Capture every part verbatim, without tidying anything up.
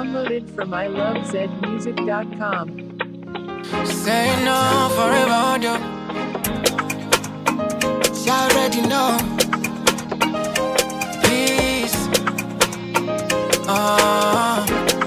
Downloaded from I love zed music dot com. Say no forever, yo. You already know. Peace. Uh,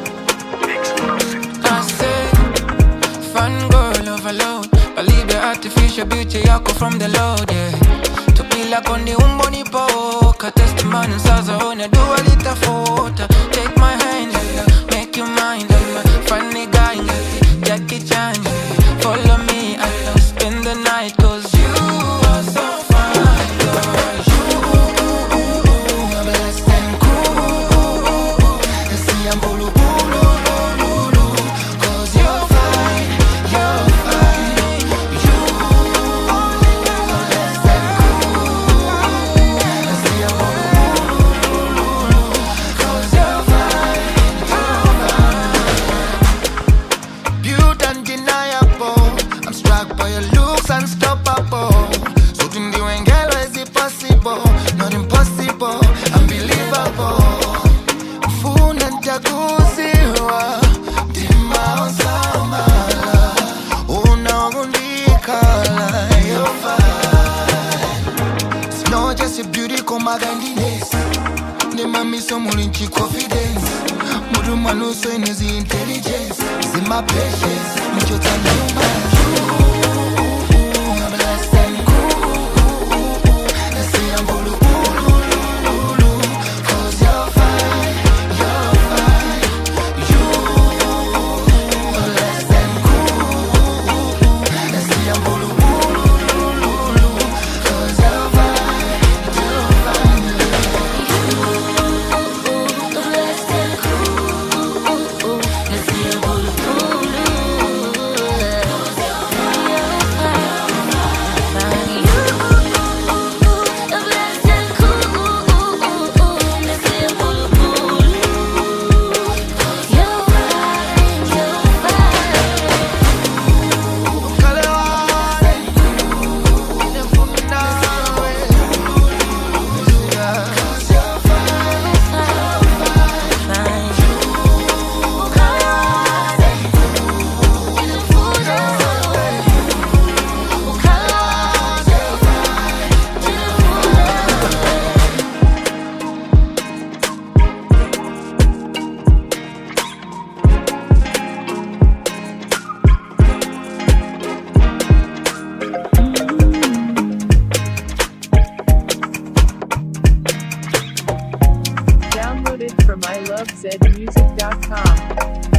I say, fun girl overload. Believe the artificial beauty yako from the Lord, yeah. Tupila kondi umbo ni poka. Testimony saza one do a little photo. Take my hand, yeah. Make you mine, yeah. Funny guy, yeah. Jackie Chan, yeah. Follow me, I will spend the night. Cause you are so fine, girl. You are blessed and cool. I see I'm bulu bulu bulu. Cause you're fine, you're fine. You are blessed and cool. I see I'm bulu bulu. Cause you're fine, you're fine. Beauty undeniable. I'm struck by your looks unstoppable. So to the wengelo is it possible? Not impossible, unbelievable. Mfuna ntakuziwa Dima osamala Una undikala You're fine. It's not just your beauty koma gandiness. Ne mami so mulinchi confidence. Mudu manuso inezi intelligence. Is my patience Mucho tanuma. I'm blessed and cool. I see I'm bulu bulu. Cause you're fine, you're fine. You are blessed and cool. I see I'm bulu bulu. Cause you're fine, you're fine. You are blessed and cool. I see I'm bulu bulu. Downloaded from I love zed music dot com.